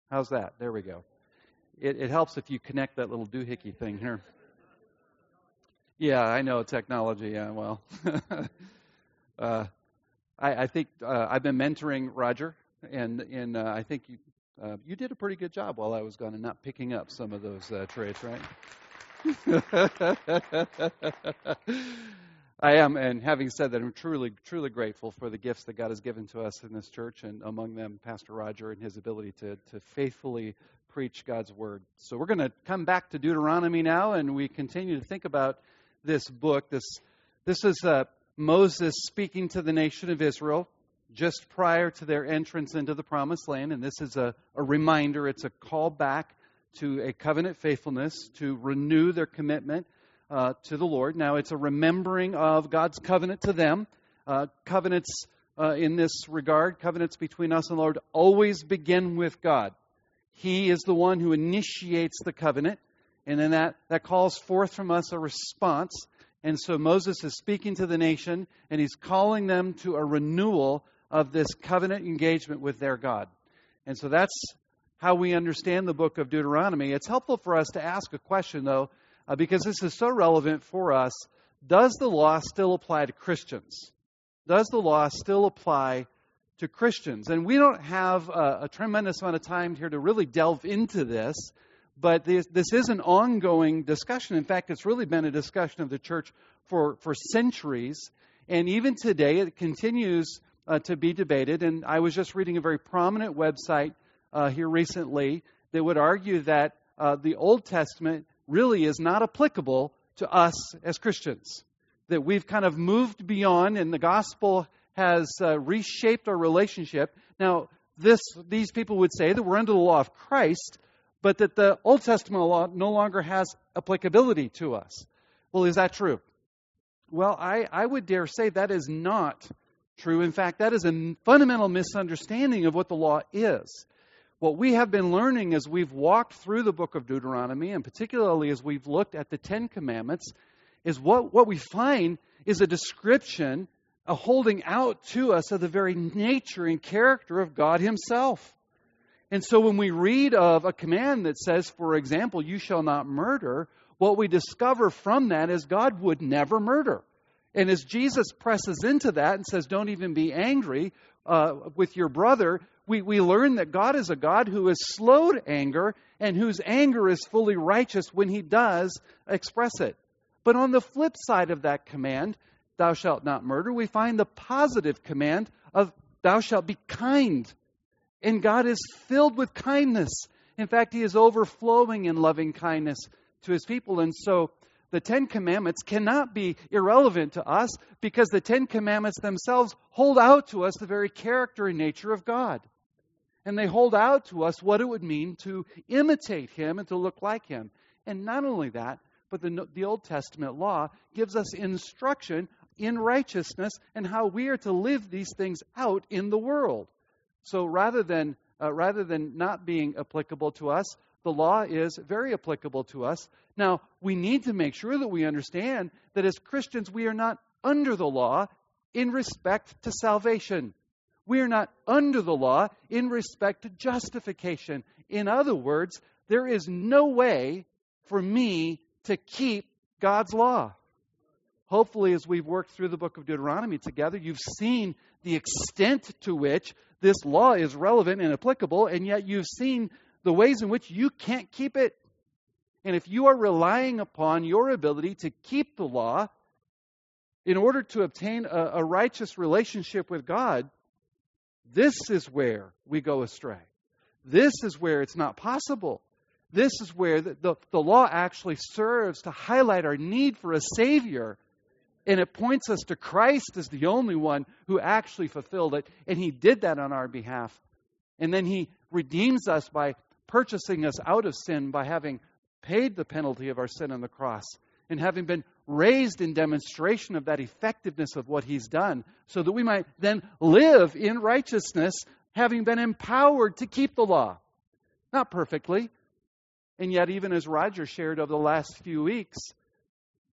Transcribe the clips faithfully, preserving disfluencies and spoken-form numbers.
How's that? There we go. It, it helps if you connect that little doohickey thing here. Yeah, I know technology. Yeah, well, uh, I, I think uh, I've been mentoring Roger, and and uh, I think you uh, you did a pretty good job while I was gone, and not picking up some of those uh, traits, right? I am, and having said that, I'm truly, truly grateful for the gifts that God has given to us in this church, and among them, Pastor Roger and his ability to, to faithfully preach God's Word. So we're going to come back to Deuteronomy now, and we continue to think about this book. This, this is uh, Moses speaking to the nation of Israel just prior to their entrance into the Promised Land, and this is a, a reminder. It's a call back to a covenant faithfulness, to renew their commitment Uh, to the Lord. Now, it's a remembering of God's covenant to them. Uh, covenants uh, in this regard, covenants between us and the Lord, always begin with God. He is the one who initiates the covenant, and then that, that calls forth from us a response. And so Moses is speaking to the nation, and he's calling them to a renewal of this covenant engagement with their God. And so that's how we understand the book of Deuteronomy. It's helpful for us to ask a question, though, Uh, because this is so relevant for us. Does the law still apply to Christians? Does the law still apply to Christians? And we don't have a, a tremendous amount of time here to really delve into this, but this, this is an ongoing discussion. In fact, it's really been a discussion of the church for, for centuries. And even today, it continues uh, to be debated. And I was just reading a very prominent website uh, here recently that would argue that uh, the Old Testament really is not applicable to us as Christians. That we've kind of moved beyond, and the gospel has uh, reshaped our relationship. Now, this these people would say that we're under the law of Christ, but that the Old Testament law no longer has applicability to us. Well, is that true? Well, I, I would dare say that is not true. In fact, that is a fundamental misunderstanding of what the law is. What we have been learning as we've walked through the book of Deuteronomy, and particularly as we've looked at the Ten Commandments, is what, what we find is a description, a holding out to us of the very nature and character of God Himself. And so when we read of a command that says, for example, you shall not murder, what we discover from that is God would never murder. And as Jesus presses into that and says, don't even be angry uh, with your brother, We, we learn that God is a God who is slow to anger and whose anger is fully righteous when He does express it. But on the flip side of that command, thou shalt not murder, we find the positive command of thou shalt be kind. And God is filled with kindness. In fact, He is overflowing in loving kindness to His people. And so the Ten Commandments cannot be irrelevant to us because the Ten Commandments themselves hold out to us the very character and nature of God. And they hold out to us what it would mean to imitate Him and to look like Him. And not only that, but the, the Old Testament law gives us instruction in righteousness and how we are to live these things out in the world. So rather than uh, rather than not being applicable to us, the law is very applicable to us. Now, we need to make sure that we understand that as Christians, we are not under the law in respect to salvation. We are not under the law in respect to justification. In other words, there is no way for me to keep God's law. Hopefully, as we've worked through the book of Deuteronomy together, you've seen the extent to which this law is relevant and applicable, and yet you've seen the ways in which you can't keep it. And if you are relying upon your ability to keep the law in order to obtain a, a righteous relationship with God, this is where we go astray. This is where it's not possible. This is where the, the, the law actually serves to highlight our need for a Savior. And it points us to Christ as the only one who actually fulfilled it. And He did that on our behalf. And then He redeems us by purchasing us out of sin by having paid the penalty of our sin on the cross. And having been raised in demonstration of that effectiveness of what He's done, so that we might then live in righteousness, having been empowered to keep the law. Not perfectly. And yet, even as Roger shared over the last few weeks,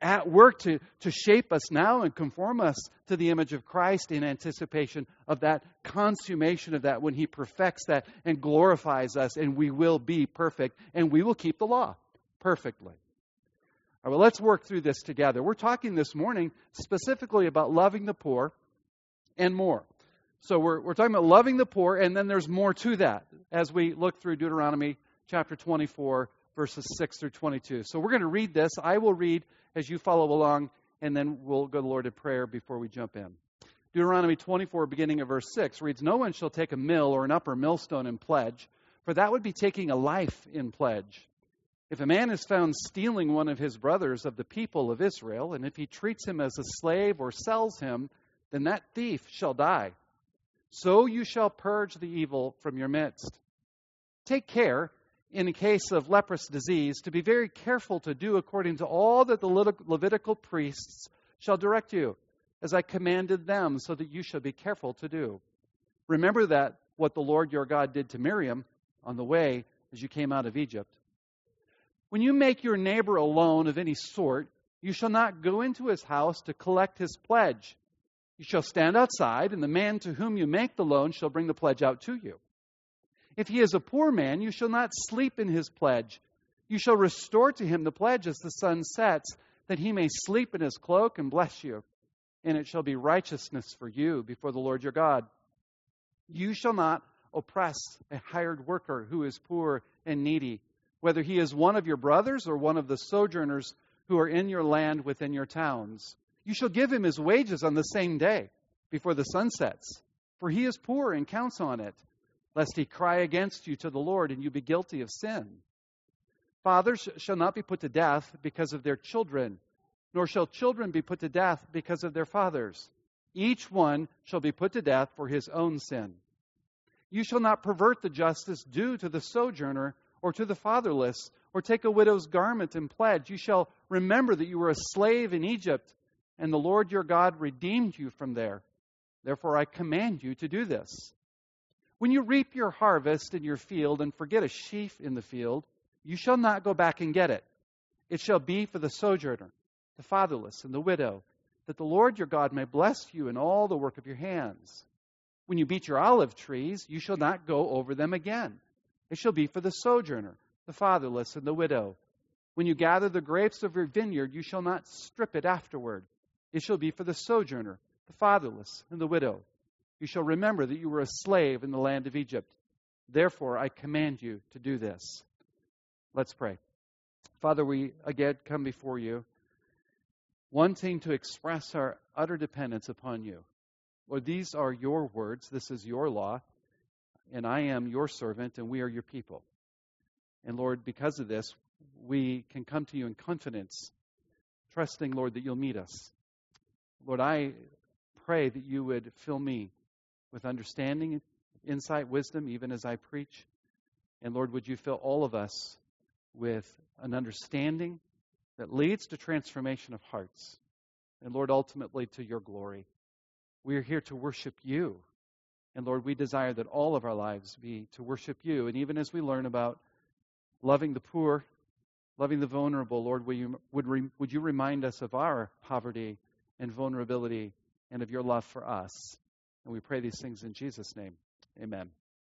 at work to, to shape us now and conform us to the image of Christ in anticipation of that consummation of that when He perfects that and glorifies us, and we will be perfect and we will keep the law perfectly. All right, well, let's work through this together. We're talking this morning specifically about loving the poor and more. So we're, we're talking about loving the poor, and then there's more to that as we look through Deuteronomy chapter twenty-four, verses six through twenty-two. So we're going to read this. I will read as you follow along, and then we'll go to the Lord in prayer before we jump in. Deuteronomy twenty-four, beginning of verse six, reads, "No one shall take a mill or an upper millstone in pledge, for that would be taking a life in pledge. If a man is found stealing one of his brothers of the people of Israel, and if he treats him as a slave or sells him, then that thief shall die. So you shall purge the evil from your midst. Take care, in a case of leprous disease, to be very careful to do according to all that the Levitical priests shall direct you, as I commanded them, so that you shall be careful to do. Remember that what the Lord your God did to Miriam on the way as you came out of Egypt. When you make your neighbor a loan of any sort, you shall not go into his house to collect his pledge. You shall stand outside, and the man to whom you make the loan shall bring the pledge out to you. If he is a poor man, you shall not sleep in his pledge. You shall restore to him the pledge as the sun sets, that he may sleep in his cloak and bless you. And it shall be righteousness for you before the Lord your God. You shall not oppress a hired worker who is poor and needy, whether he is one of your brothers or one of the sojourners who are in your land within your towns. You shall give him his wages on the same day before the sun sets, for he is poor and counts on it, lest he cry against you to the Lord and you be guilty of sin. Fathers shall not be put to death because of their children, nor shall children be put to death because of their fathers. Each one shall be put to death for his own sin. You shall not pervert the justice due to the sojourner or to the fatherless, or take a widow's garment in pledge. You shall remember that you were a slave in Egypt, and the Lord your God redeemed you from there. Therefore I command you to do this. When you reap your harvest in your field and forget a sheaf in the field, you shall not go back and get it. It shall be for the sojourner, the fatherless, and the widow, that the Lord your God may bless you in all the work of your hands. When you beat your olive trees, you shall not go over them again. It shall be for the sojourner, the fatherless, and the widow. When you gather the grapes of your vineyard, you shall not strip it afterward. It shall be for the sojourner, the fatherless, and the widow. You shall remember that you were a slave in the land of Egypt. Therefore, I command you to do this." Let's pray. Father, we again come before you, wanting to express our utter dependence upon you. Lord, these are your words. This is your law. And I am your servant, and we are your people. And Lord, because of this, we can come to you in confidence, trusting, Lord, that you'll meet us. Lord, I pray that you would fill me with understanding, insight, wisdom, even as I preach. And Lord, would you fill all of us with an understanding that leads to transformation of hearts. And Lord, ultimately to your glory. We are here to worship you. And Lord, we desire that all of our lives be to worship you. And even as we learn about loving the poor, loving the vulnerable, Lord, would you, would, re, would you remind us of our poverty and vulnerability and of your love for us. And we pray these things in Jesus' name. Amen.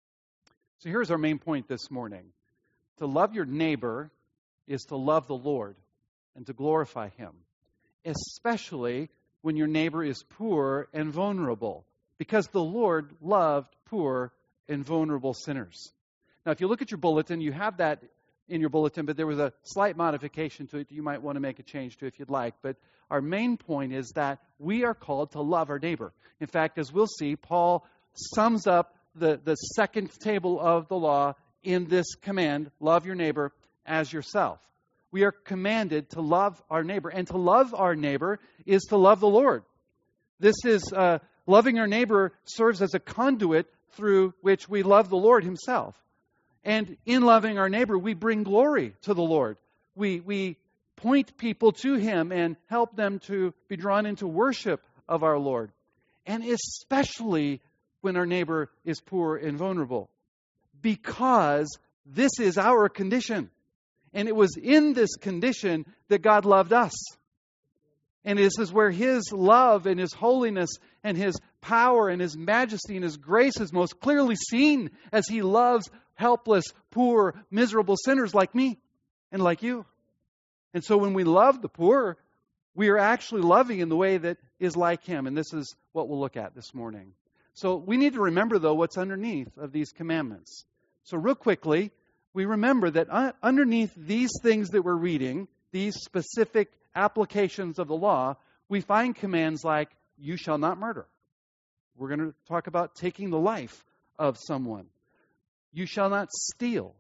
So here's our main point this morning. To love your neighbor is to love the Lord and to glorify him, especially when your neighbor is poor and vulnerable. Because the Lord loved poor and vulnerable sinners. Now, if you look at your bulletin, you have that in your bulletin, but there was a slight modification to it that you might want to make a change to if you'd like. But our main point is that we are called to love our neighbor. In fact, as we'll see, Paul sums up the, the second table of the law in this command, love your neighbor as yourself. We are commanded to love our neighbor. And to love our neighbor is to love the Lord. This is... Uh, Loving our neighbor serves as a conduit through which we love the Lord himself. And in loving our neighbor, we bring glory to the Lord. We, we point people to him and help them to be drawn into worship of our Lord. And especially when our neighbor is poor and vulnerable. Because this is our condition. And it was in this condition that God loved us. And this is where His love and His holiness and His power and His majesty and His grace is most clearly seen as He loves helpless, poor, miserable sinners like me and like you. And so when we love the poor, we are actually loving in the way that is like Him. And this is what we'll look at this morning. So we need to remember, though, what's underneath of these commandments. So real quickly, we remember that underneath these things that we're reading, these specific applications of the law, we find commands like, you shall not murder. We're going to talk about taking the life of someone. You shall not steal.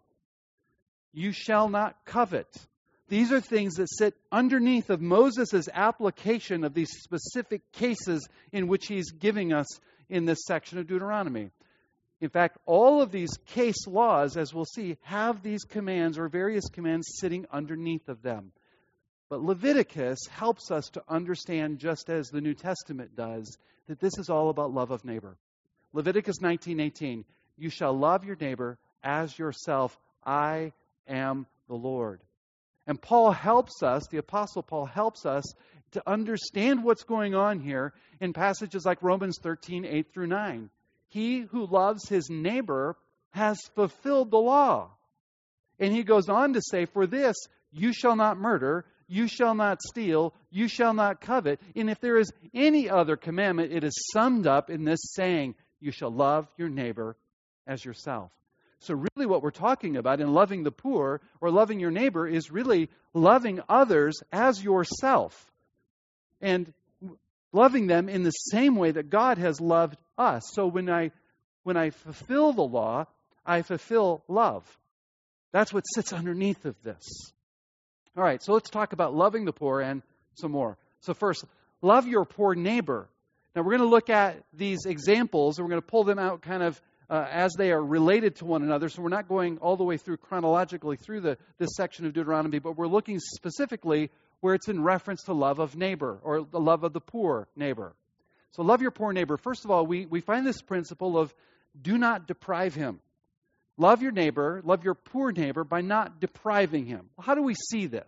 You shall not covet. These are things that sit underneath of Moses' application of these specific cases in which he's giving us in this section of Deuteronomy. In fact, all of these case laws, as we'll see, have these commands or various commands sitting underneath of them. But Leviticus helps us to understand, just as the New Testament does, that this is all about love of neighbor. Leviticus nineteen eighteen, you shall love your neighbor as yourself. I am the Lord. And Paul helps us, the Apostle Paul helps us to understand what's going on here in passages like Romans thirteen, eight through nine. He who loves his neighbor has fulfilled the law. And he goes on to say, for this, you shall not murder, you shall not steal, you shall not covet. And if there is any other commandment, it is summed up in this saying, you shall love your neighbor as yourself. So really what we're talking about in loving the poor or loving your neighbor is really loving others as yourself. And loving them in the same way that God has loved us. So when I when I fulfill the law, I fulfill love. That's what sits underneath of this. All right, so let's talk about loving the poor and some more. So first, love your poor neighbor. Now we're going to look at these examples and we're going to pull them out kind of uh, as they are related to one another. So we're not going all the way through chronologically through the this section of Deuteronomy, but we're looking specifically where it's in reference to love of neighbor or the love of the poor neighbor. So love your poor neighbor. First of all, we, we find this principle of do not deprive him. Love your neighbor, love your poor neighbor by not depriving him. Well, how do we see this?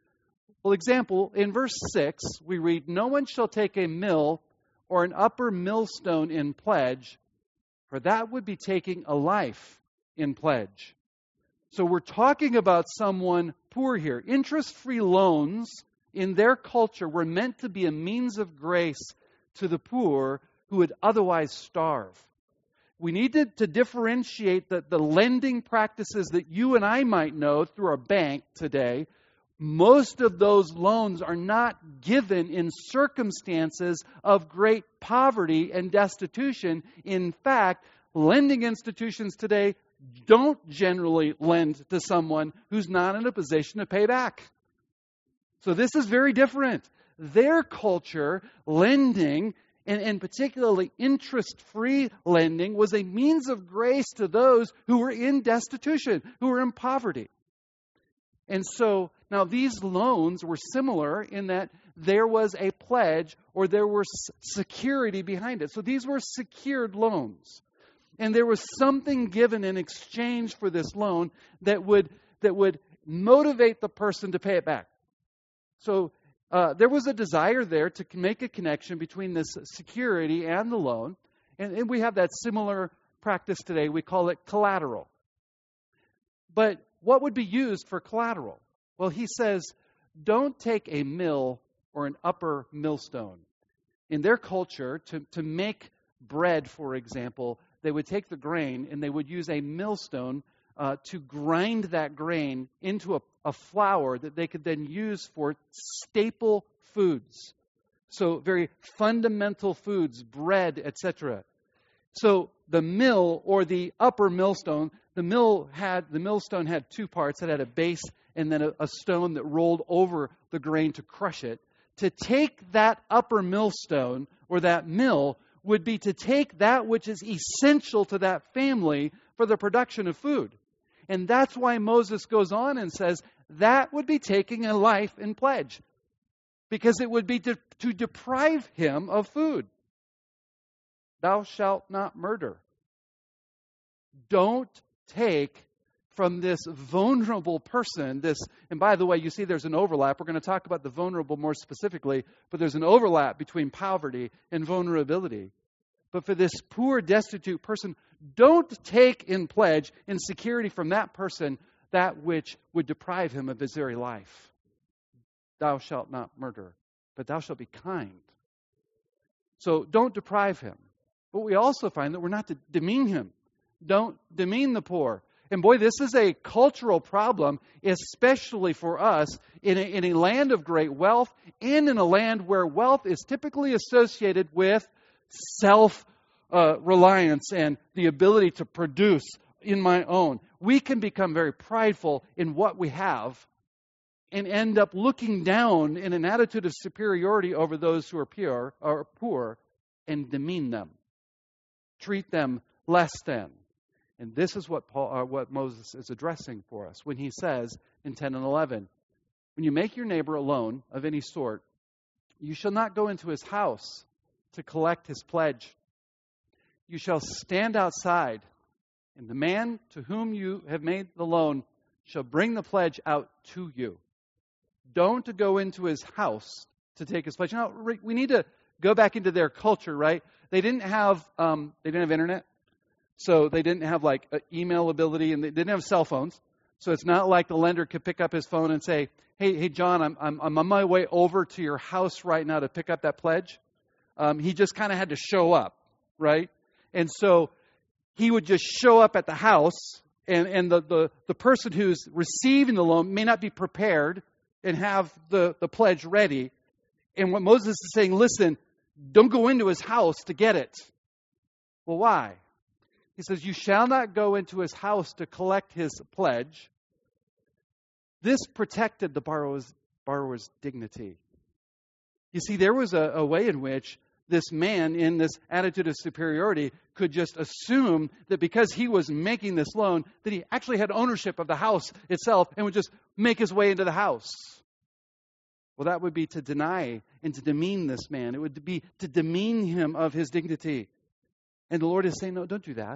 Well, example, in verse six, we read, no one shall take a mill or an upper millstone in pledge, for that would be taking a life in pledge. So we're talking about someone poor here. Interest-free loans in their culture were meant to be a means of grace to the poor who would otherwise starve. We need to, to differentiate the, the lending practices that you and I might know through our bank today. Most of those loans are not given in circumstances of great poverty and destitution. In fact, lending institutions today don't generally lend to someone who's not in a position to pay back. So this is very different. Their culture, lending, and, and particularly interest-free lending, was a means of grace to those who were in destitution, who were in poverty. And so, now these loans were similar in that there was a pledge or there was security behind it. So these were secured loans. And there was something given in exchange for this loan that would that would motivate the person to pay it back. So uh, there was a desire there to make a connection between this security and the loan. And, and we have that similar practice today. We call it collateral. But what would be used for collateral? Well, he says, don't take a mill or an upper millstone. In their culture, to, to make bread, for example, they would take the grain and they would use a millstone uh, to grind that grain into a, a flour that they could then use for staple foods. So very fundamental foods, bread, et cetera. So the mill or the upper millstone, the mill had the millstone had two parts. It had a base and then a, a stone that rolled over the grain to crush it. To take that upper millstone or that mill would be to take that which is essential to that family for the production of food. And that's why Moses goes on and says that would be taking a life in pledge, because it would be to, to deprive him of food. Thou shalt not murder. Don't take from this vulnerable person, this, and by the way, you see there's an overlap. We're going to talk about the vulnerable more specifically, but there's an overlap between poverty and vulnerability. But for this poor, destitute person, don't take in pledge, in security from that person, that which would deprive him of his very life. Thou shalt not murder, but thou shalt be kind. So don't deprive him. But we also find that we're not to demean him. Don't demean the poor. And boy, this is a cultural problem, especially for us in a, in a land of great wealth and in a land where wealth is typically associated with self-reliance uh, and the ability to produce in my own. We can become very prideful in what we have and end up looking down in an attitude of superiority over those who are pure or poor and demean them. Treat them less than. And this is what Paul, uh, what Moses is addressing for us when he says in ten and eleven, when you make your neighbor a loan of any sort, you shall not go into his house to collect his pledge. You shall stand outside, and the man to whom you have made the loan shall bring the pledge out to you. Don't go into his house to take his pledge. Now, we need to go back into their culture, right? They didn't have um, they didn't have internet. So they didn't have like email ability, and they didn't have cell phones. So it's not like the lender could pick up his phone and say, "Hey, hey, John, I'm I'm, I'm on my way over to your house right now to pick up that pledge." Um, he just kind of had to show up, right? And so he would just show up at the house, and and the the, the person who's receiving the loan may not be prepared and have the, the pledge ready. And what Moses is saying, listen, don't go into his house to get it. Well, why? He says, you shall not go into his house to collect his pledge. This protected the borrower's, borrower's dignity. You see, there was a, a way in which this man in this attitude of superiority could just assume that because he was making this loan, that he actually had ownership of the house itself and would just make his way into the house. Well, that would be to deny and to demean this man. It would be to demean him of his dignity. And the Lord is saying, no, don't do that.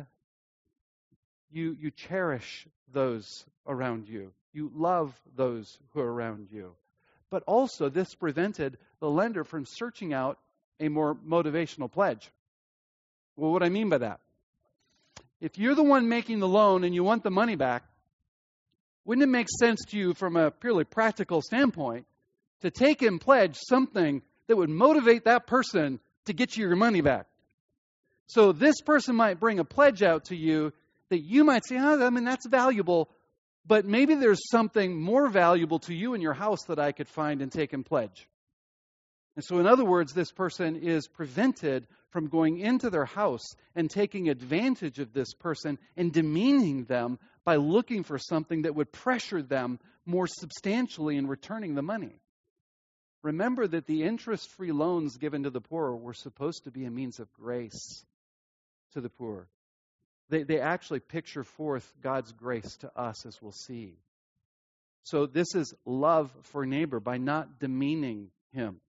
You, you cherish those around you. You love those who are around you. But also, this prevented the lender from searching out a more motivational pledge. Well, what do I mean by that? If you're the one making the loan and you want the money back, wouldn't it make sense to you from a purely practical standpoint to take in pledge something that would motivate that person to get you your money back? So this person might bring a pledge out to you that you might say, oh, I mean, that's valuable, but maybe there's something more valuable to you in your house that I could find and take in pledge. And so in other words, this person is prevented from going into their house and taking advantage of this person and demeaning them by looking for something that would pressure them more substantially in returning the money. Remember that the interest-free loans given to the poor were supposed to be a means of grace to the poor. They, they actually picture forth God's grace to us, as we'll see. So this is love for neighbor by not demeaning him.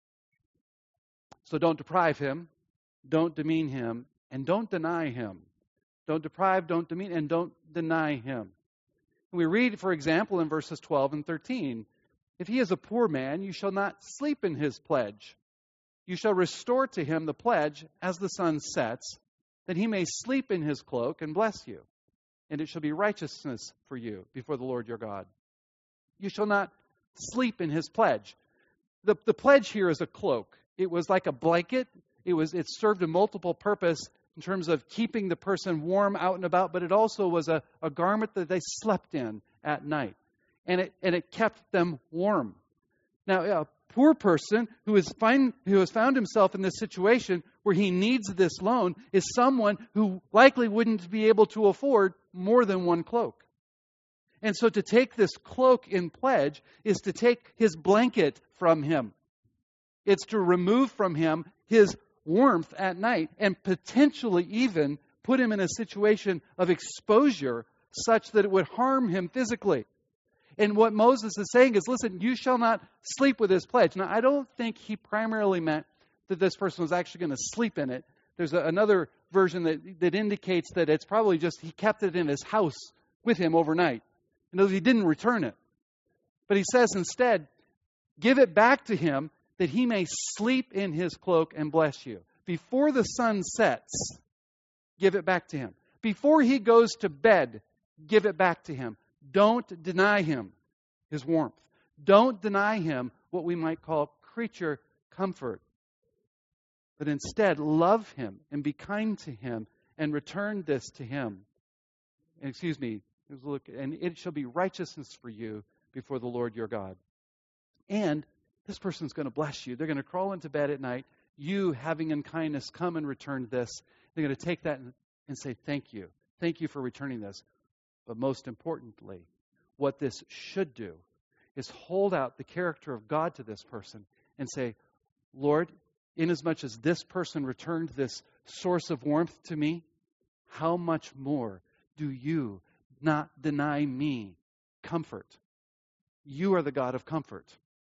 So don't deprive him, don't demean him, and don't deny him. Don't deprive, don't demean, and don't deny him. We read, for example, in verses twelve and thirteen, if he is a poor man, you shall not sleep in his pledge. You shall restore to him the pledge as the sun sets, that he may sleep in his cloak and bless you. And it shall be righteousness for you before the Lord your God. You shall not sleep in his pledge. The, the pledge here is a cloak. It was like a blanket. It was it served a multiple purpose in terms of keeping the person warm out and about, but it also was a, a garment that they slept in at night. And it and it kept them warm. Now, a poor person who is find, who has found himself in this situation where he needs this loan is someone who likely wouldn't be able to afford more than one cloak. And so to take this cloak in pledge is to take his blanket from him. It's to remove from him his warmth at night and potentially even put him in a situation of exposure such that it would harm him physically. And what Moses is saying is, listen, you shall not sleep with this pledge. Now, I don't think he primarily meant that this person was actually going to sleep in it. There's a, another version that, that indicates that it's probably just he kept it in his house with him overnight. In other words, he didn't return it. But he says instead, give it back to him that he may sleep in his cloak and bless you. Before the sun sets, give it back to him. Before he goes to bed, give it back to him. Don't deny him his warmth. Don't deny him what we might call creature comfort. But instead, love him and be kind to him and return this to him. And excuse me, look, and it shall be righteousness for you before the Lord your God. And this person's going to bless you. They're going to crawl into bed at night. You, having in kindness, come and return this. They're going to take that and, and say, thank you. Thank you for returning this. But most importantly, what this should do is hold out the character of God to this person and say, Lord, inasmuch as this person returned this source of warmth to me, how much more do you not deny me comfort? You are the God of comfort.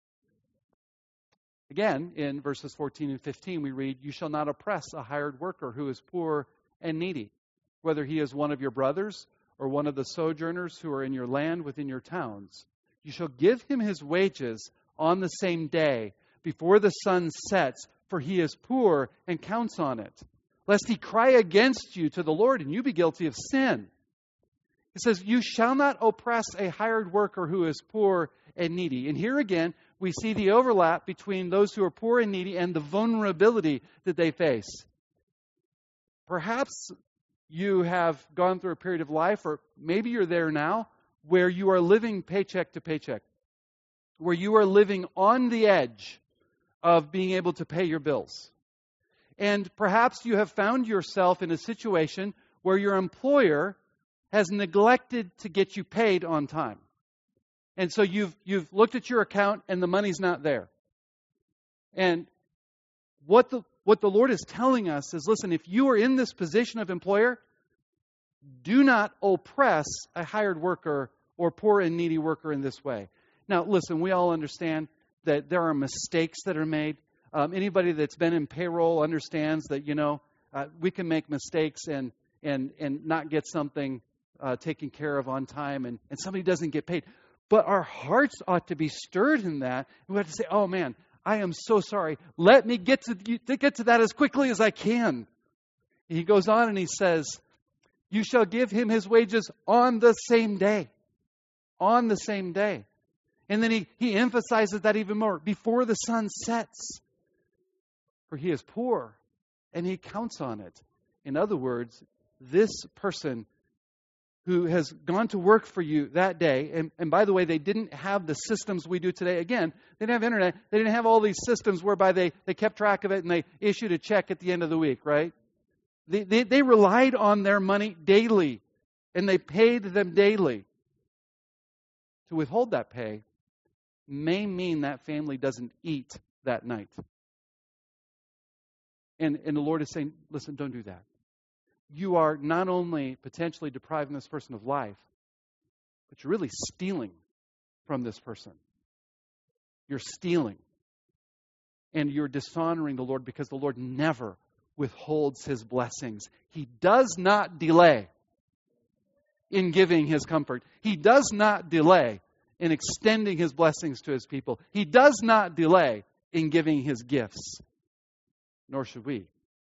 Again, in verses fourteen and fifteen, we read, you shall not oppress a hired worker who is poor and needy, whether he is one of your brothers or one of the sojourners who are in your land within your towns. You shall give him his wages on the same day before the sun sets, for he is poor and counts on it, lest he cry against you to the Lord and you be guilty of sin. It says, you shall not oppress a hired worker who is poor and needy. And here again, we see the overlap between those who are poor and needy and the vulnerability that they face. Perhaps you have gone through a period of life, or maybe you're there now, where you are living paycheck to paycheck, where you are living on the edge of being able to pay your bills. And perhaps you have found yourself in a situation where your employer has neglected to get you paid on time. And so you've you've looked at your account and the money's not there. And what the what the Lord is telling us is, listen, if you are in this position of employer, do not oppress a hired worker or poor and needy worker in this way. Now, listen, we all understand that there are mistakes that are made. Um, anybody that's been in payroll understands that, you know, uh, we can make mistakes and and and not get something uh, taken care of on time, and, and somebody doesn't get paid. But our hearts ought to be stirred in that. We have to say, oh man, I am so sorry. Let me get to, to get to that as quickly as I can. He goes on and he says, you shall give him his wages on the same day. On the same day. And then he, he emphasizes that even more. Before the sun sets. For he is poor and he counts on it. In other words, this person who has gone to work for you that day, and, and by the way, they didn't have the systems we do today. Again, they didn't have internet. They didn't have all these systems whereby they, they kept track of it and they issued a check at the end of the week, right? They, they, they relied on their money daily, and they paid them daily. To withhold that pay may mean that family doesn't eat that night. And, and the Lord is saying, listen, don't do that. You are not only potentially depriving this person of life, but you're really stealing from this person. You're stealing. And you're dishonoring the Lord, because the Lord never withholds his blessings. He does not delay in giving his comfort. He does not delay in extending his blessings to his people. He does not delay in giving his gifts. Nor should we.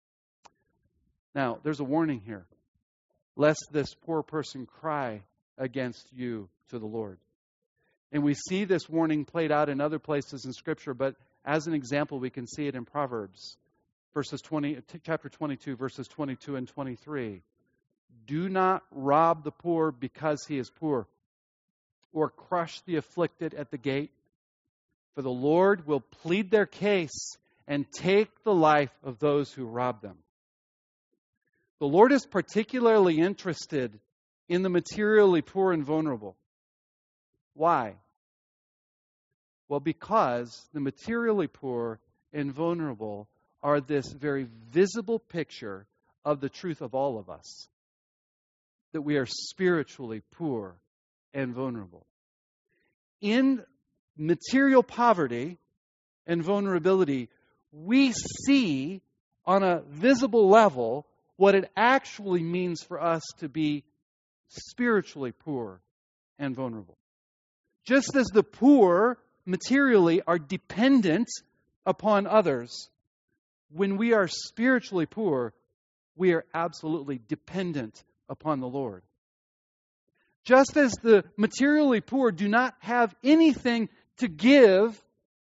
Now, there's a warning here. Lest this poor person cry against you to the Lord. And we see this warning played out in other places in Scripture, but as an example, we can see it in Proverbs, verses twenty, chapter twenty-two, verses twenty-two and twenty-three. Do not rob the poor because he is poor, or crush the afflicted at the gate, for the Lord will plead their case and take the life of those who rob them. The Lord is particularly interested in the materially poor and vulnerable. Why? Well, because the materially poor and vulnerable are this very visible picture of the truth of all of us, that we are spiritually poor and vulnerable. In material poverty and vulnerability, we see on a visible level what it actually means for us to be spiritually poor and vulnerable. Just as the poor materially are dependent upon others, when we are spiritually poor, we are absolutely dependent upon the Lord. Just as the materially poor do not have anything to give,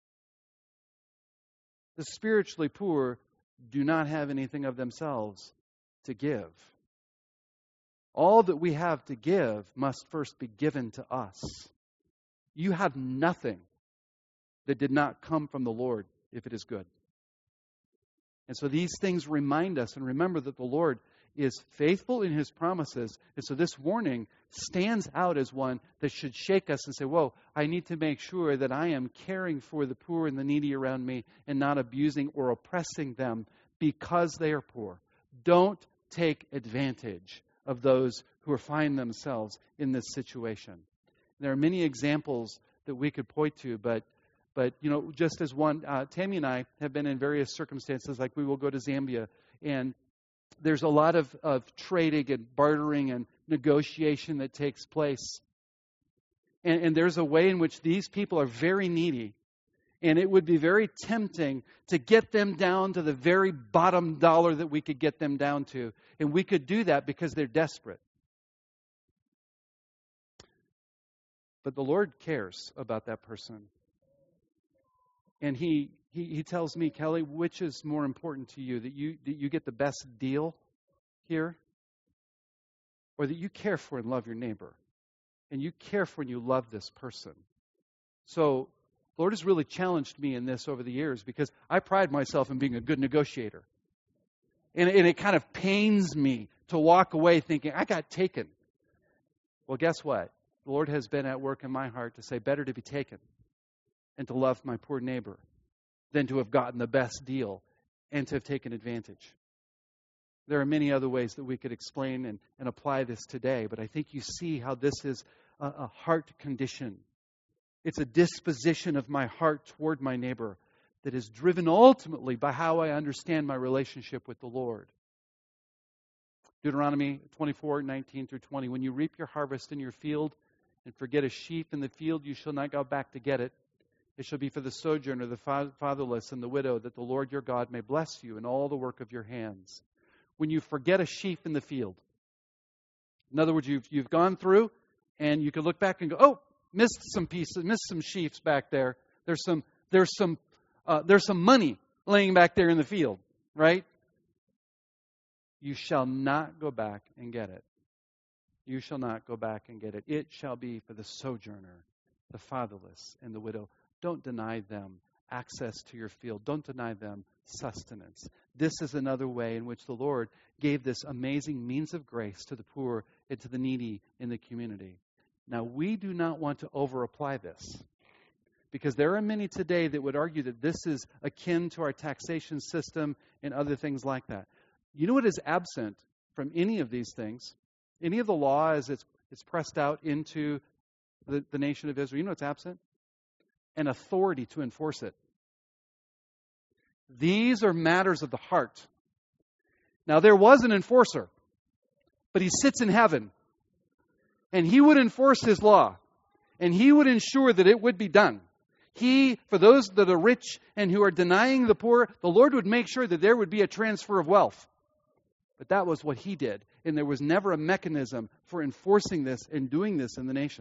the spiritually poor do not have anything of themselves to give. All that we have to give must first be given to us. You have nothing that did not come from the Lord if it is good. And so these things remind us and remember that the Lord is faithful in His promises. And so this warning stands out as one that should shake us and say, whoa, I need to make sure that I am caring for the poor and the needy around me and not abusing or oppressing them because they are poor. Don't take advantage of those who find themselves in this situation. There are many examples that we could point to, but But, you know, just as one, uh, Tammy and I have been in various circumstances, like we will go to Zambia, and there's a lot of, of trading and bartering and negotiation that takes place. And, and there's a way in which these people are very needy, and it would be very tempting to get them down to the very bottom dollar that we could get them down to. And we could do that because they're desperate. But the Lord cares about that person. And he, he he tells me, Kelly, which is more important to you? That you that you get the best deal here? Or that you care for and love your neighbor? And you care for and you love this person? So the Lord has really challenged me in this over the years because I pride myself in being a good negotiator. And, and it kind of pains me to walk away thinking, I got taken. Well, guess what? The Lord has been at work in my heart to say, better to be taken and to love my poor neighbor than to have gotten the best deal and to have taken advantage. There are many other ways that we could explain and, and apply this today, but I think you see how this is a, a heart condition. It's a disposition of my heart toward my neighbor that is driven ultimately by how I understand my relationship with the Lord. Deuteronomy twenty-four, nineteen through twenty. When you reap your harvest in your field and forget a sheaf in the field, you shall not go back to get it. It shall be for the sojourner, the fatherless, and the widow, that the Lord your God may bless you in all the work of your hands. When you forget a sheaf in the field, in other words, you've you've gone through, and you can look back and go, oh, missed some pieces, missed some sheaves back there. There's some there's some uh, there's some money laying back there in the field, right? You shall not go back and get it. You shall not go back and get it. It shall be for the sojourner, the fatherless, and the widow. Don't deny them access to your field. Don't deny them sustenance. This is another way in which the Lord gave this amazing means of grace to the poor and to the needy in the community. Now, we do not want to over-apply this, because there are many today that would argue that this is akin to our taxation system and other things like that. You know what is absent from any of these things? Any of the law as it's, it's pressed out into the, the nation of Israel, you know what's absent? An authority to enforce it. These are matters of the heart. Now, there was an enforcer, but he sits in heaven, and he would enforce his law, and he would ensure that it would be done. He, for those that are rich and who are denying the poor, the Lord would make sure that there would be a transfer of wealth. But that was what he did, and there was never a mechanism for enforcing this and doing this in the nation.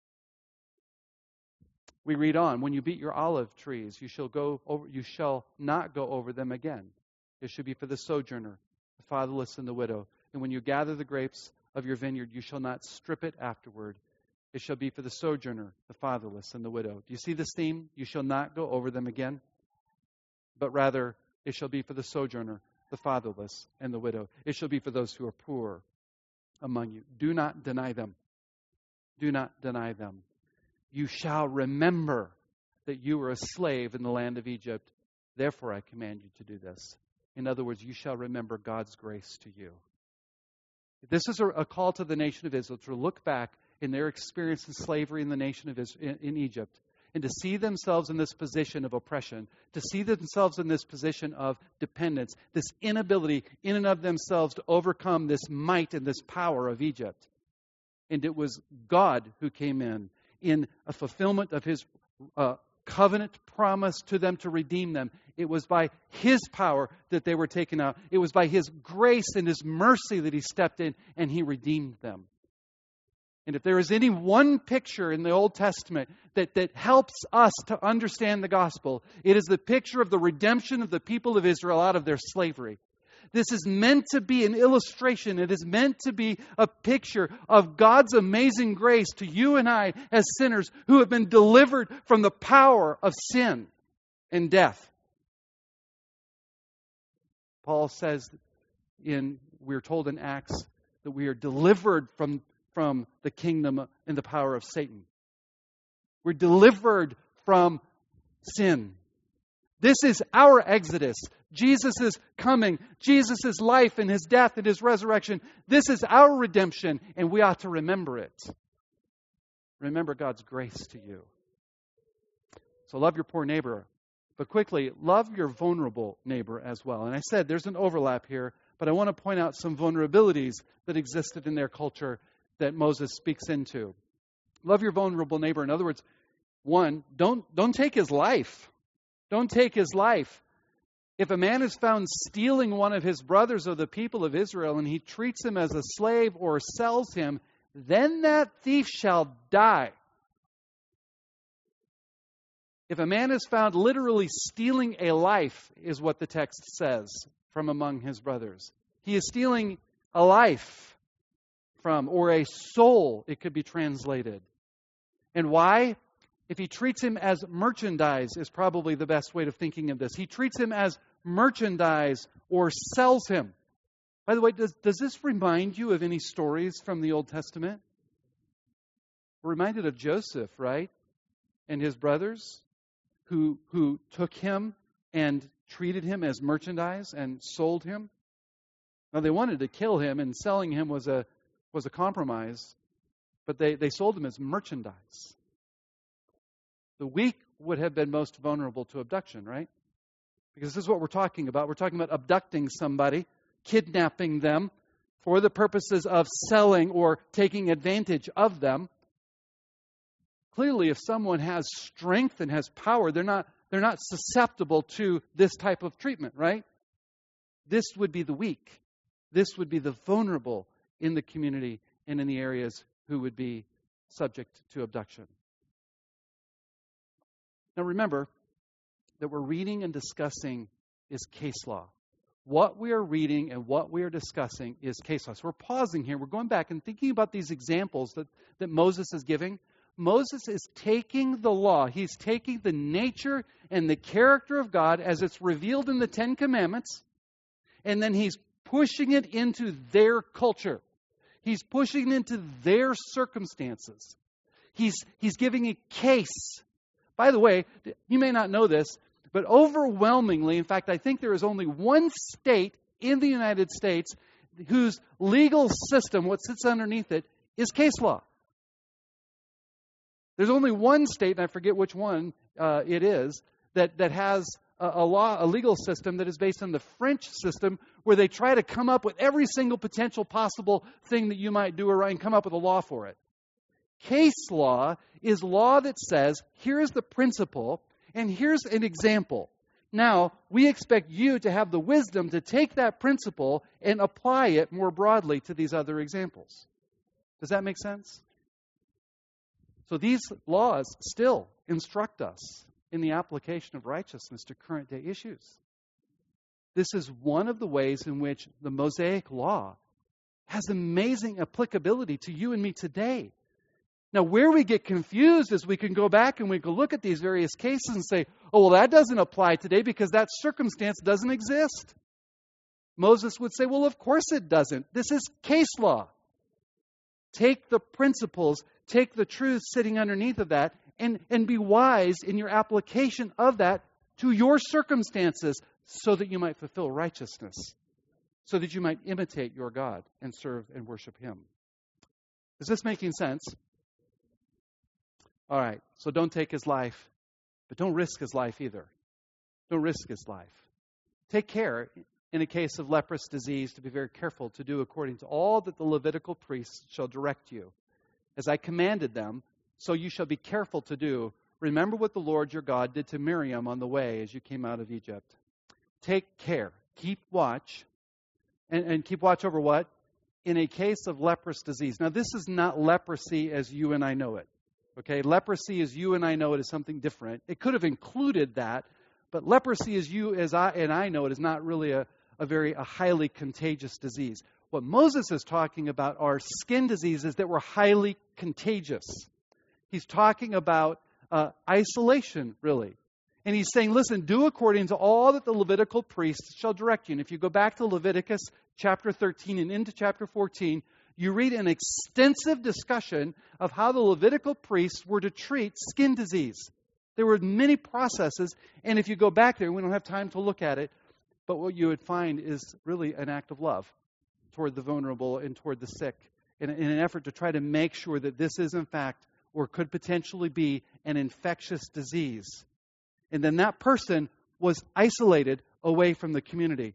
We read on, when you beat your olive trees, you shall go over, you shall not go over them again. It should be for the sojourner, the fatherless, and the widow. And when you gather the grapes of your vineyard, you shall not strip it afterward. It shall be for the sojourner, the fatherless, and the widow. Do you see this theme? You shall not go over them again, but rather it shall be for the sojourner, the fatherless, and the widow. It shall be for those who are poor among you. Do not deny them. Do not deny them. You shall remember that you were a slave in the land of Egypt. Therefore, I command you to do this. In other words, you shall remember God's grace to you. This is a call to the nation of Israel to look back in their experience in slavery in the nation of Israel, in, in Egypt, and to see themselves in this position of oppression, to see themselves in this position of dependence, this inability in and of themselves to overcome this might and this power of Egypt. And it was God who came in, in a fulfillment of His uh, covenant promise to them to redeem them. It was by His power that they were taken out. It was by His grace and His mercy that He stepped in and He redeemed them. And if there is any one picture in the Old Testament that, that helps us to understand the gospel, it is the picture of the redemption of the people of Israel out of their slavery. This is meant to be an illustration. It is meant to be a picture of God's amazing grace to you and I as sinners who have been delivered from the power of sin and death. Paul says in, we're told in Acts, that we are delivered from, from the kingdom and the power of Satan. We're delivered from sin. This is our exodus. Jesus' coming, Jesus' life and His death and His resurrection. This is our redemption, and we ought to remember it. Remember God's grace to you. So love your poor neighbor, but quickly, love your vulnerable neighbor as well. And I said there's an overlap here, but I want to point out some vulnerabilities that existed in their culture that Moses speaks into. Love your vulnerable neighbor. In other words, one, don't, don't take his life. Don't take his life. If a man is found stealing one of his brothers of the people of Israel and he treats him as a slave or sells him, then that thief shall die. If a man is found literally stealing a life, is what the text says, from among his brothers. He is stealing a life from, or a soul, it could be translated. And why? If he treats him as merchandise is probably the best way of thinking of this. He treats him as merchandise or sells him. By the way, does, does this remind you of any stories from the Old Testament? We're reminded of Joseph, right? And his brothers who, who took him and treated him as merchandise and sold him. Now, they wanted to kill him, and selling him was a, was a compromise, but they, they sold him as merchandise. The weak would have been most vulnerable to abduction, right? Because this is what we're talking about. We're talking about abducting somebody, kidnapping them for the purposes of selling or taking advantage of them. Clearly, if someone has strength and has power, they're not, they're not susceptible to this type of treatment, right? This would be the weak. This would be the vulnerable in the community and in the areas who would be subject to abduction. Now remember that we're reading and discussing is case law. What we are reading and what we are discussing is case law. So we're pausing here. We're going back and thinking about these examples that, that Moses is giving. Moses is taking the law. He's taking the nature and the character of God as it's revealed in the Ten Commandments, and then he's pushing it into their culture. He's pushing it into their circumstances. He's, he's giving a case. By the way, you may not know this, but overwhelmingly, in fact, I think there is only one state in the United States whose legal system, what sits underneath it, is case law. There's only one state, and I forget which one uh, it is, that, that has a, a law, a legal system that is based on the French system, where they try to come up with every single potential possible thing that you might do or and come up with a law for it. Case law is law that says, here's the principle, and here's an example. Now, we expect you to have the wisdom to take that principle and apply it more broadly to these other examples. Does that make sense? So these laws still instruct us in the application of righteousness to current day issues. This is one of the ways in which the Mosaic Law has amazing applicability to you and me today. Now, where we get confused is we can go back and we can look at these various cases and say, oh, well, that doesn't apply today because that circumstance doesn't exist. Moses would say, well, of course it doesn't. This is case law. Take the principles, take the truth sitting underneath of that, and, and be wise in your application of that to your circumstances so that you might fulfill righteousness, so that you might imitate your God and serve and worship Him. Is this making sense? All right, so don't take his life, but don't risk his life either. Don't risk his life. Take care, in a case of leprous disease, to be very careful to do according to all that the Levitical priests shall direct you. as I commanded them, so you shall be careful to do. Remember what the Lord your God did to Miriam on the way as you came out of Egypt. Take care. Keep watch. And, and keep watch over what? In a case of leprous disease. Now, this is not leprosy as you and I know it. Okay? Leprosy as you and I know it is something different. It could have included that, but leprosy as you as I and I know it is not really a, a very a highly contagious disease. What Moses is talking about are skin diseases that were highly contagious. He's talking about uh, isolation, really. And he's saying, listen, do according to all that the Levitical priests shall direct you. And if you go back to Leviticus chapter thirteen and into chapter fourteen, you read an extensive discussion of how the Levitical priests were to treat skin disease. There were many processes, and if you go back there, we don't have time to look at it, but what you would find is really an act of love toward the vulnerable and toward the sick, in, in an effort to try to make sure that this is in fact, or could potentially be, an infectious disease. And then that person was isolated away from the community.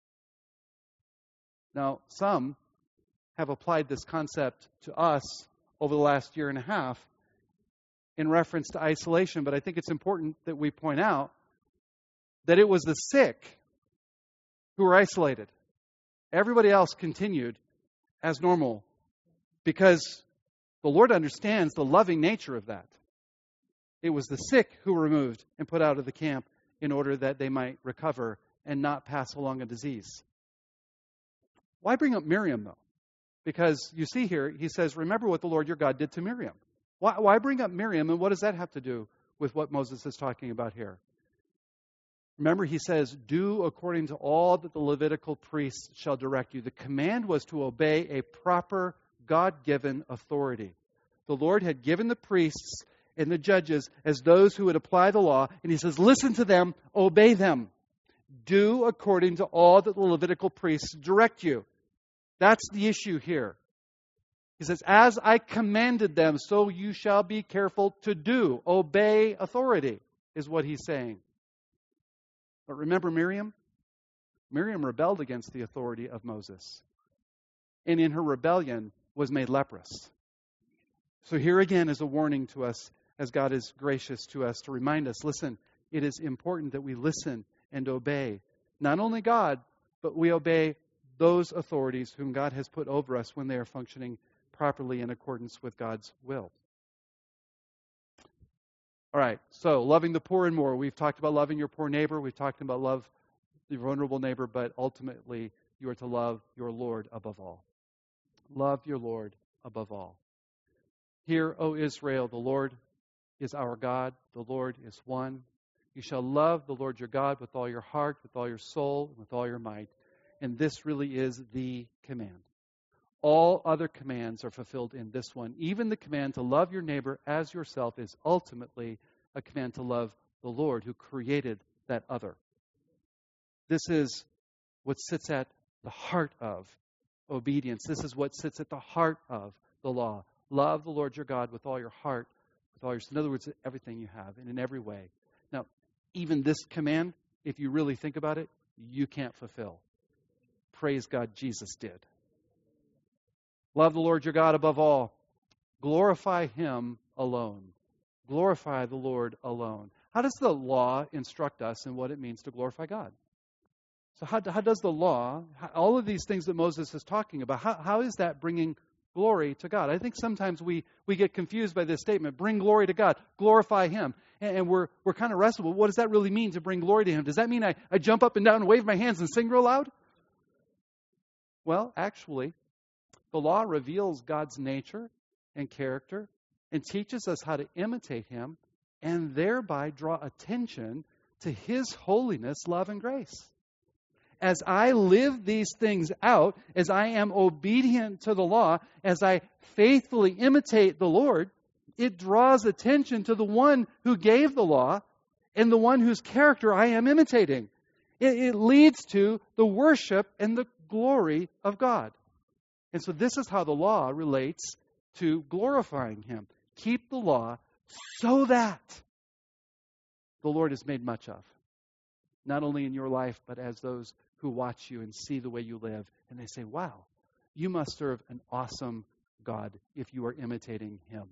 Now, some have applied this concept to us over the last year and a half in reference to isolation, but I think it's important that we point out that it was the sick who were isolated. Everybody else continued as normal because the Lord understands the loving nature of that. It was the sick who were removed and put out of the camp in order that they might recover and not pass along a disease. Why bring up Miriam, though? Because you see here, he says, remember what the Lord your God did to Miriam. Why, why bring up Miriam, and what does that have to do with what Moses is talking about here? Remember, he says, do according to all that the Levitical priests shall direct you. The command was to obey a proper God-given authority. The Lord had given the priests and the judges as those who would apply the law, and he says, listen to them, obey them. Do according to all that the Levitical priests direct you. That's the issue here. He says, as I commanded them, so you shall be careful to do. Obey authority, is what he's saying. But remember Miriam? Miriam rebelled against the authority of Moses. And in her rebellion was made leprous. So here again is a warning to us as God is gracious to us to remind us, listen, it is important that we listen and obey. Not only God, but we obey those authorities whom God has put over us when they are functioning properly in accordance with God's will. All right, so loving the poor and more. We've talked about loving your poor neighbor. We've talked about love the vulnerable neighbor, but ultimately you are to love your Lord above all. Love your Lord above all. Hear, O Israel, the Lord is our God. The Lord is one. You shall love the Lord your God with all your heart, with all your soul, and with all your might. And this really is the command. All other commands are fulfilled in this one. Even the command to love your neighbor as yourself is ultimately a command to love the Lord who created that other. This is what sits at the heart of obedience. This is what sits at the heart of the law. Love the Lord your God with all your heart, with all your soul. In other words, everything you have and in every way. Now, even this command, if you really think about it, you can't fulfill. Praise God, Jesus did. Love the Lord your God above all. Glorify Him alone. Glorify the Lord alone. How does the law instruct us in what it means to glorify God? So how, how does the law, how, all of these things that Moses is talking about, how, how is that bringing glory to God? I think sometimes we, we get confused by this statement, bring glory to God, glorify Him. And, and we're, we're kind of wrestled with what does that really mean to bring glory to Him? Does that mean I, I jump up and down and wave my hands and sing real loud? Well, actually, the law reveals God's nature and character and teaches us how to imitate Him and thereby draw attention to His holiness, love, and grace. As I live these things out, as I am obedient to the law, as I faithfully imitate the Lord, it draws attention to the one who gave the law and the one whose character I am imitating. It, it leads to the worship and the glory of God. And so this is how the law relates to glorifying Him. Keep the law so that the Lord is made much of. Not only in your life, but as those who watch you and see the way you live. And they say, wow, you must serve an awesome God if you are imitating him.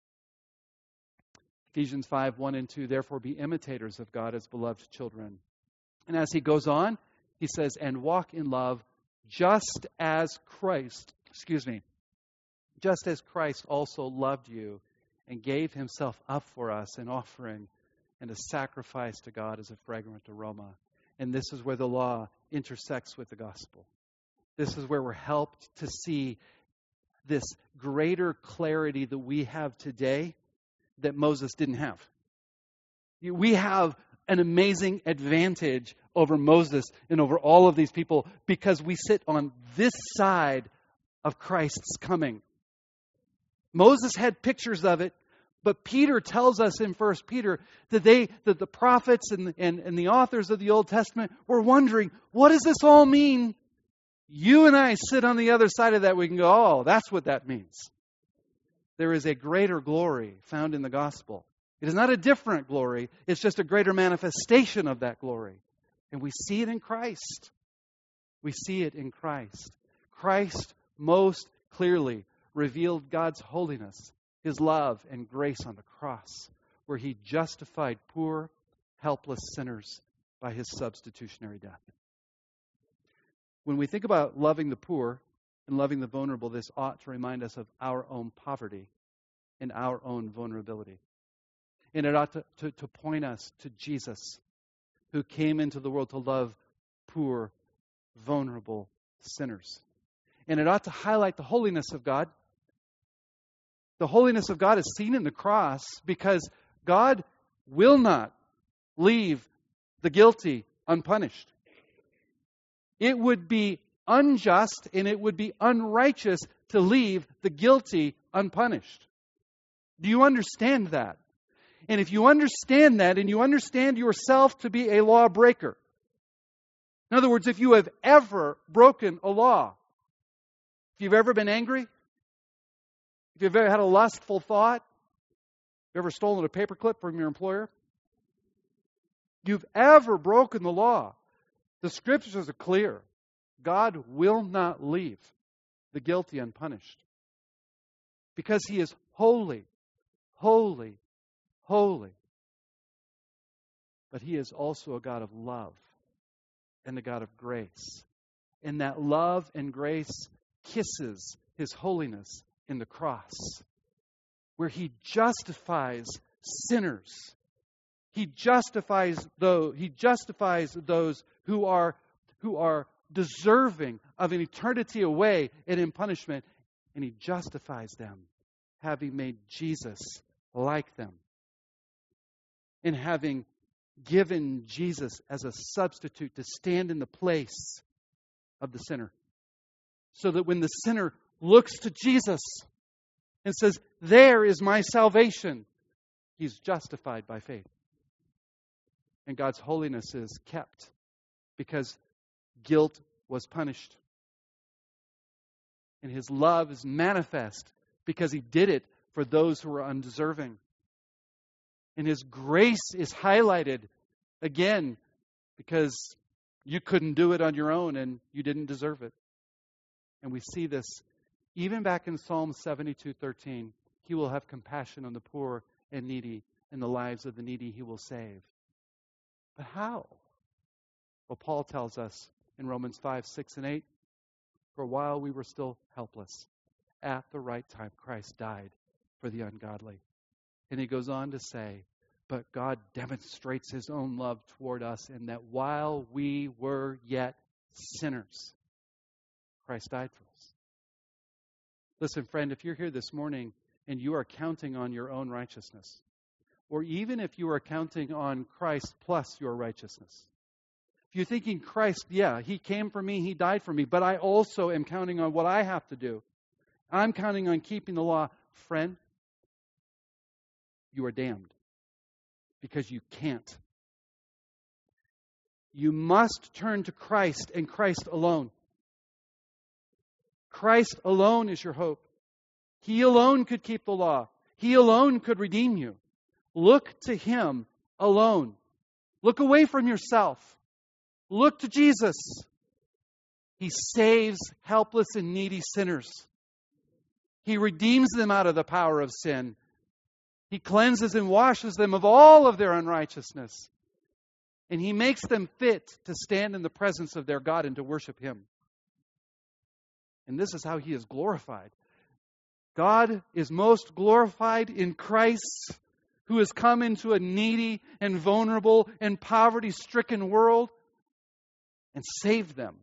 Ephesians five, one and two, therefore be imitators of God as beloved children. And as he goes on, he says, and walk in love just as Christ, excuse me, just as Christ also loved you and gave himself up for us, an offering and a sacrifice to God as a fragrant aroma. And this is where the law intersects with the gospel. This is where we're helped to see this greater clarity that we have today that Moses didn't have. We have an amazing advantage over Moses and over all of these people because we sit on this side of Christ's coming. Moses had pictures of it, but Peter tells us in First Peter that they, that the prophets and, and, and the authors of the Old Testament were wondering, what does this all mean? You and I sit on the other side of that. We can go, oh, that's what that means. There is a greater glory found in the gospel. It is not a different glory. It's just a greater manifestation of that glory. And we see it in Christ. We see it in Christ. Christ most clearly revealed God's holiness, his love and grace on the cross, where he justified poor, helpless sinners by his substitutionary death. When we think about loving the poor and loving the vulnerable, this ought to remind us of our own poverty and our own vulnerability. And it ought to, to, to point us to Jesus, who came into the world to love poor, vulnerable sinners. And it ought to highlight the holiness of God. The holiness of God is seen in the cross because God will not leave the guilty unpunished. It would be unjust and it would be unrighteous to leave the guilty unpunished. Do you understand that? And if you understand that and you understand yourself to be a lawbreaker, in other words, if you have ever broken a law, if you've ever been angry, if you've ever had a lustful thought, if you've ever stolen a paperclip from your employer, you've ever broken the law, the scriptures are clear. God will not leave the guilty unpunished. Because he is holy, holy, holy. But he is also a God of love and a God of grace. And that love and grace kisses his holiness in the cross, where he justifies sinners. He justifies those, he justifies those who are, who are deserving of an eternity away and in punishment, and he justifies them, having made Jesus like them, and having given Jesus as a substitute to stand in the place of the sinner, so that when the sinner looks to Jesus and says, there is my salvation, he's justified by faith. And God's holiness is kept because guilt was punished. And his love is manifest because he did it for those who are undeserving. And his grace is highlighted again because you couldn't do it on your own and you didn't deserve it. And we see this even back in Psalm seventy-two thirteen. He will have compassion on the poor and needy, and the lives of the needy he will save. But how? Well, Paul tells us in Romans five, six, and eight, for while we were still helpless, at the right time Christ died for the ungodly. And he goes on to say, but God demonstrates his own love toward us in that while we were yet sinners, Christ died for us. Listen, friend, if you're here this morning and you are counting on your own righteousness, or even if you are counting on Christ plus your righteousness, if you're thinking, Christ, yeah, he came for me, he died for me, but I also am counting on what I have to do. I'm counting on keeping the law. Friend, you are damned because you can't. You must turn to Christ and Christ alone. Christ alone is your hope. He alone could keep the law. He alone could redeem you. Look to him alone. Look away from yourself. Look to Jesus. He saves helpless and needy sinners. He redeems them out of the power of sin. He cleanses and washes them of all of their unrighteousness. And He makes them fit to stand in the presence of their God and to worship Him. And this is how He is glorified. God is most glorified in Christ, who has come into a needy and vulnerable and poverty-stricken world and saved them.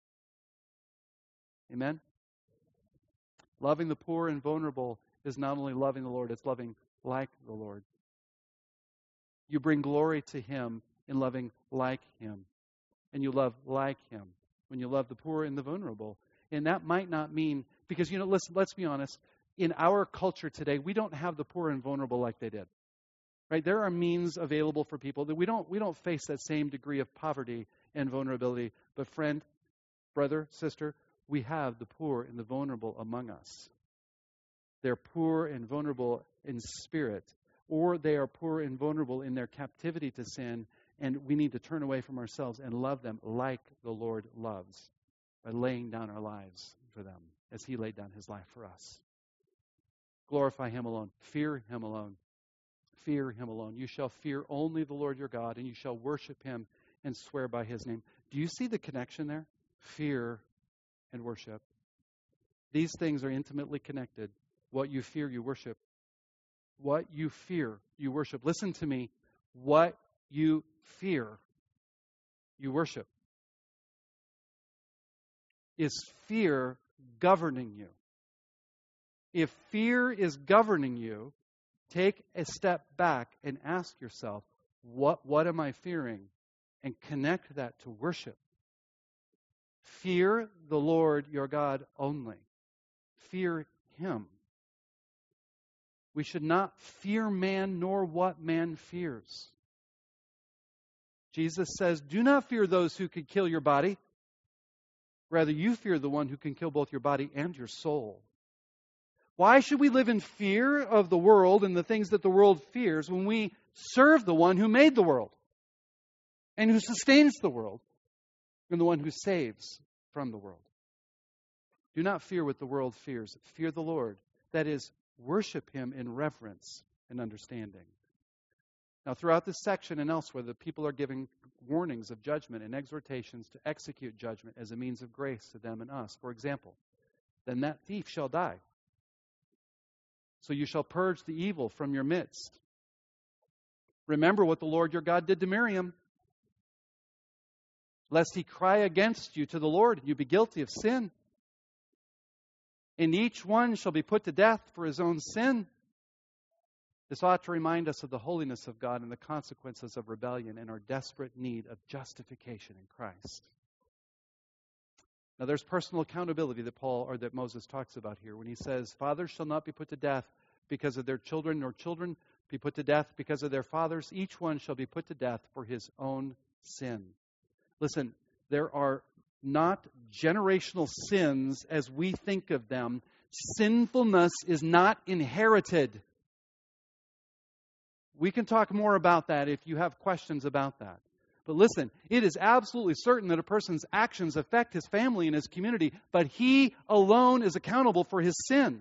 Amen? Loving the poor and vulnerable is not only loving the Lord, it's loving like the Lord. You bring glory to Him in loving like Him. And you love like Him when you love the poor and the vulnerable. And that might not mean, because, you know, listen, let's be honest. In our culture today, we don't have the poor and vulnerable like they did. Right? There are means available for people that we don't we don't face that same degree of poverty and vulnerability. But friend, brother, sister, we have the poor and the vulnerable among us. They're poor and vulnerable in spirit, or they are poor and vulnerable in their captivity to sin, and we need to turn away from ourselves and love them like the Lord loves, by laying down our lives for them as He laid down His life for us. Glorify Him alone. Fear Him alone. Fear Him alone. You shall fear only the Lord your God, and you shall worship Him and swear by His name. Do you see the connection there? Fear and worship. These things are intimately connected. What you fear, you worship. What you fear, you worship. Listen to me. What you fear, you worship. Is fear governing you? If fear is governing you, take a step back and ask yourself, what, what am I fearing? And connect that to worship. Fear the Lord your God only. Fear Him. We should not fear man nor what man fears. Jesus says, do not fear those who could kill your body. Rather, you fear the one who can kill both your body and your soul. Why should we live in fear of the world and the things that the world fears when we serve the one who made the world and who sustains the world and the one who saves from the world? Do not fear what the world fears. Fear the Lord. That is, worship Him in reverence and understanding. Now, throughout this section and elsewhere, the people are giving warnings of judgment and exhortations to execute judgment as a means of grace to them and us. For example, then that thief shall die. So you shall purge the evil from your midst. Remember what the Lord your God did to Miriam, lest He cry against you to the Lord and you be guilty of sin. And each one shall be put to death for his own sin. This ought to remind us of the holiness of God and the consequences of rebellion and our desperate need of justification in Christ. Now, there's personal accountability that Paul or that Moses talks about here when he says, fathers shall not be put to death because of their children, nor children be put to death because of their fathers. Each one shall be put to death for his own sin. Listen, there are not generational sins as we think of them. Sinfulness is not inherited. We can talk more about that if you have questions about that. But listen, it is absolutely certain that a person's actions affect his family and his community, but he alone is accountable for his sin.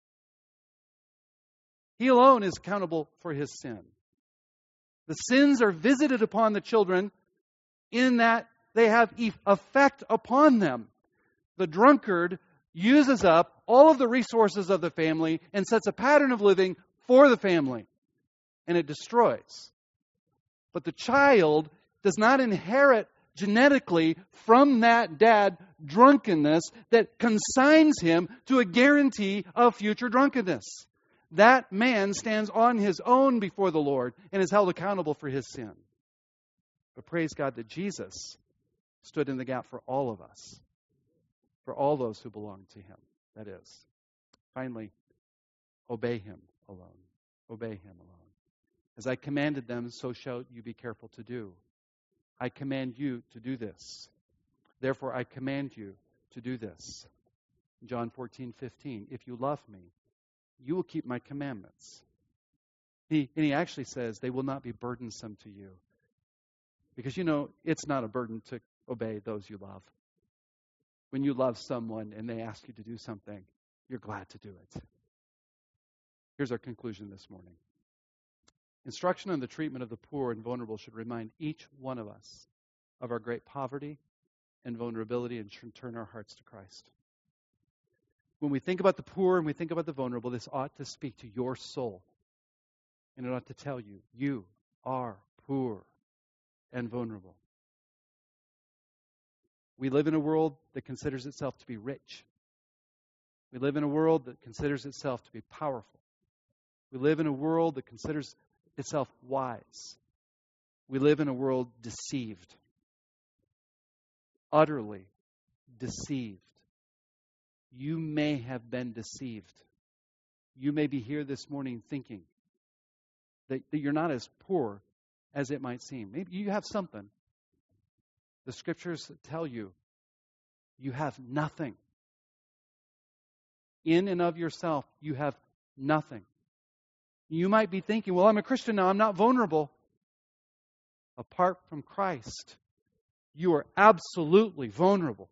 He alone is accountable for his sin. The sins are visited upon the children in that they have effect upon them. The drunkard uses up all of the resources of the family and sets a pattern of living for the family, and it destroys. But the child does not inherit genetically from that dad drunkenness that consigns him to a guarantee of future drunkenness. That man stands on his own before the Lord and is held accountable for his sin. But praise God that Jesus stood in the gap for all of us, for all those who belong to Him, that is. Finally, obey Him alone. Obey Him alone. As I commanded them, so shall you be careful to do. I command you to do this. Therefore, I command you to do this. John fourteen fifteen. If you love me, you will keep my commandments. He, and he actually says they will not be burdensome to you. Because, you know, it's not a burden to obey those you love. When you love someone and they ask you to do something, you're glad to do it. Here's our conclusion this morning. Instruction on the treatment of the poor and vulnerable should remind each one of us of our great poverty and vulnerability and should turn our hearts to Christ. When we think about the poor and we think about the vulnerable, this ought to speak to your soul. And it ought to tell you, you are poor and vulnerable. We live in a world that considers itself to be rich. We live in a world that considers itself to be powerful. We live in a world that considers itself wise. We live in a world deceived. Utterly deceived. You may have been deceived. You may be here this morning thinking that, that you're not as poor as it might seem. Maybe you have something. The scriptures tell you you have nothing. In and of yourself, you have nothing. You might be thinking, well, I'm a Christian now, I'm not vulnerable. Apart from Christ, you are absolutely vulnerable.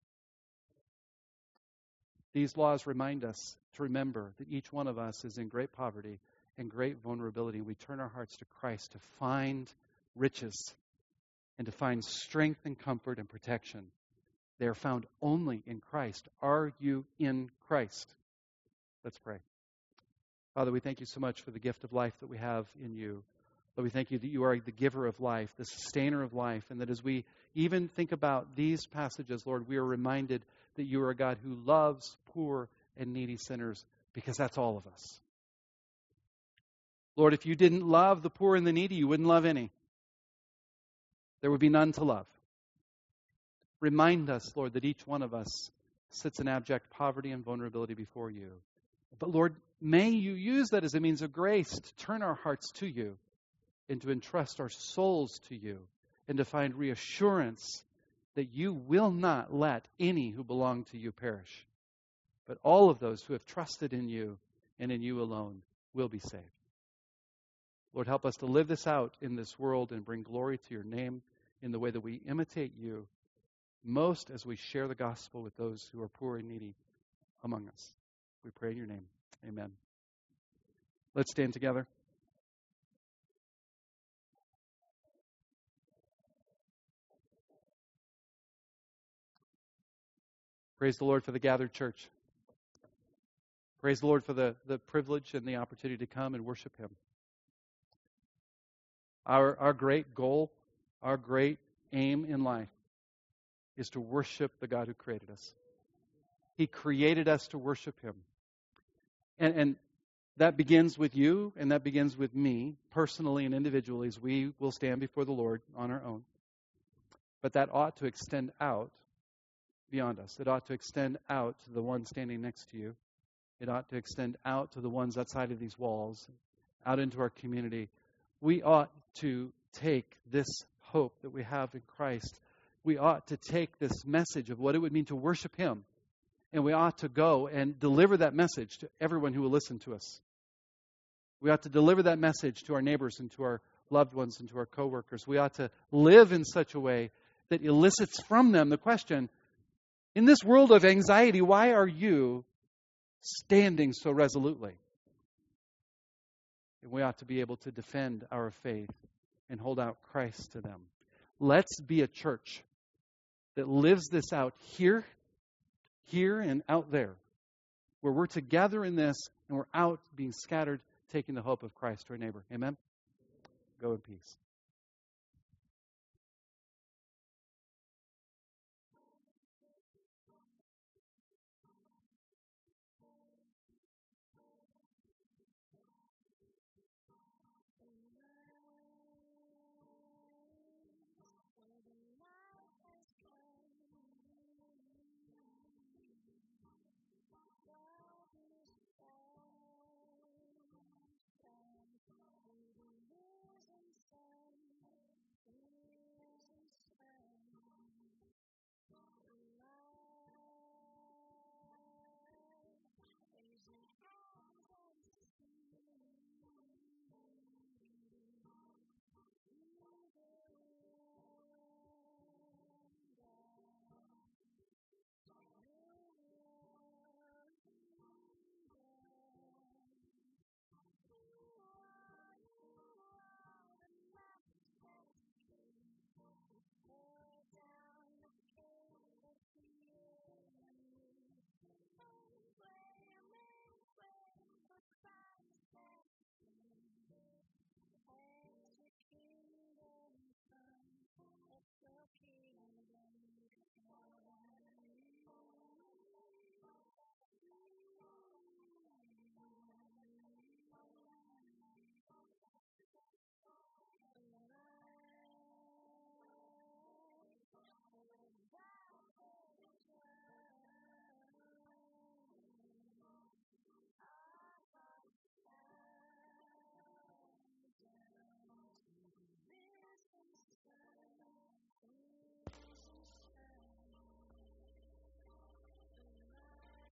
These laws remind us to remember that each one of us is in great poverty and great vulnerability. We turn our hearts to Christ to find riches and to find strength and comfort and protection. They are found only in Christ. Are you in Christ? Let's pray. Father, we thank you so much for the gift of life that we have in you. Lord, we thank you that you are the giver of life, the sustainer of life, and that as we even think about these passages, Lord, we are reminded that you are a God who loves poor and needy sinners, because that's all of us. Lord, if you didn't love the poor and the needy, you wouldn't love any. There would be none to love. Remind us, Lord, that each one of us sits in abject poverty and vulnerability before you. But Lord, may you use that as a means of grace to turn our hearts to you and to entrust our souls to you and to find reassurance that you will not let any who belong to you perish, but all of those who have trusted in you and in you alone will be saved. Lord, help us to live this out in this world and bring glory to your name in the way that we imitate you, most as we share the gospel with those who are poor and needy among us. We pray in your name. Amen. Let's stand together. Praise the Lord for the gathered church. Praise the Lord for the, the privilege and the opportunity to come and worship him. Our, our great goal, our great aim in life is to worship the God who created us. He created us to worship him. And, and that begins with you, and that begins with me, personally and individually, as we will stand before the Lord on our own. But that ought to extend out beyond us. It ought to extend out to the one standing next to you. It ought to extend out to the ones outside of these walls, out into our community. We ought to take this hope that we have in Christ. We ought to take this message of what it would mean to worship him. And we ought to go and deliver that message to everyone who will listen to us. We ought to deliver that message to our neighbors and to our loved ones and to our coworkers. We ought to live in such a way that elicits from them the question, in this world of anxiety, why are you standing so resolutely? And we ought to be able to defend our faith and hold out Christ to them. Let's be a church that lives this out here, here and out there, where we're together in this and we're out being scattered, taking the hope of Christ to our neighbor. Amen? Go in peace.